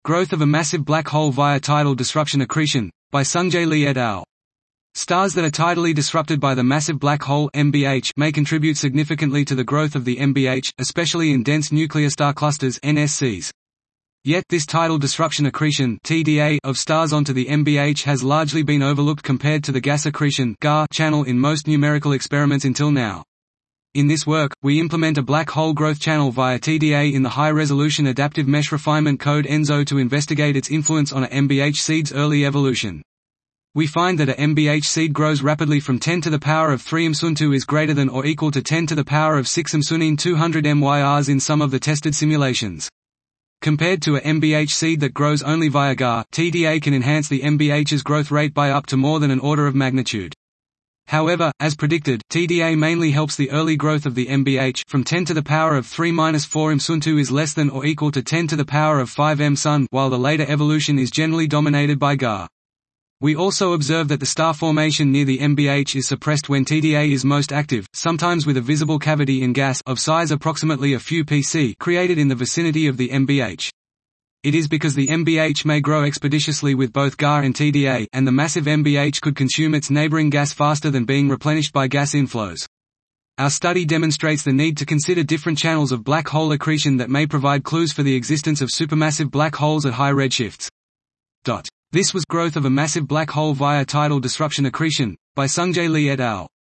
Growth of a massive black hole via tidal disruption accretion, by Sungjae Lee et al. Stars that are tidally disrupted by the massive black hole MBH may contribute significantly to the growth of the MBH, especially in dense nuclear star clusters (NSCs). Yet, this tidal disruption accretion (TDA) of stars onto the MBH has largely been overlooked compared to the gas accretion (GAR) channel in most numerical experiments until now. In this work, we implement a black hole growth channel via TDA in the high-resolution adaptive mesh refinement code ENSO to investigate its influence on a MBH seed's early evolution. We find that a MBH seed grows rapidly from 10 to the power of 3 msun2 is greater than or equal to 10 to the power of 6 msunin 200 MYRs in some of the tested simulations. Compared to a MBH seed that grows only via GAR, TDA can enhance the MBH's growth rate by up to more than an order of magnitude. However, as predicted, TDA mainly helps the early growth of the MBH. From 10 to the power of 3 minus 4 msun2 is less than or equal to 10 to the power of 5 msun, while the later evolution is generally dominated by GAR. We also observe that the star formation near the MBH is suppressed when TDA is most active, sometimes with a visible cavity in gas of size approximately a few pc created in the vicinity of the MBH. It is because the MBH may grow expeditiously with both GAR and TDA, and the massive MBH could consume its neighboring gas faster than being replenished by gas inflows. Our study demonstrates the need to consider different channels of black hole accretion that may provide clues for the existence of supermassive black holes at high redshifts. This was Growth of a Massive Black Hole via Tidal Disruption Accretion, by Sungjae Lee et al.